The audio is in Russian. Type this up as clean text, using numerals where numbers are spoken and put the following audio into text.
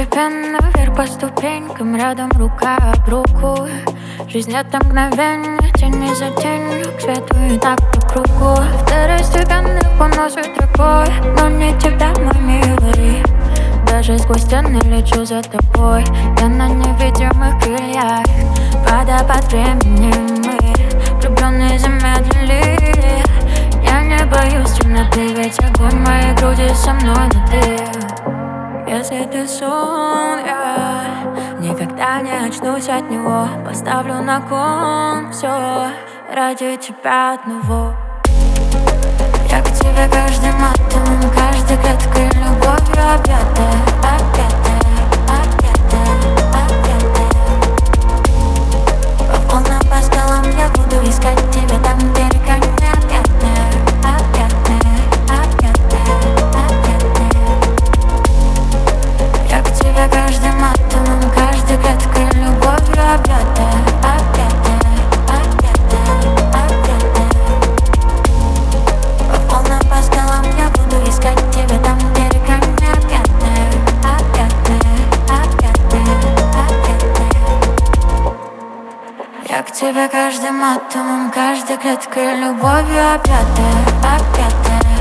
постепенно вверх по ступенькам, рядом рука об руку. Жизнь — это мгновение, тени за тенью, к свету и так по кругу. Второстепенных уносит рукой, но не тебя, мой милый. Даже сквозь стены лечу за тобой, я на невидимых крыльях. Водопад времени мы, влюбленные замедлили. Я не боюсь темноты, ведь огонь в моей груди со мной, но ты. Если ты сон, я никогда не очнусь от него. Поставлю на кон все ради тебя одного. Я к тебе каждым атомом, каждой клеткой любовью объятая, объятая, объятая, объятая. По волнам, по скалам я буду искать тебя там, где река необъятная, объятная, объятная, объятная. Я к тебе каждым атомом, каждой клеткой любовью объятая, объятая, объятая, объятая. По волнам, по скалам я буду искать тебя там, где река необъятная, объятная, объятная, объятная. Я к тебе каждым атомом, каждой клеткой любовью объятая, объятая.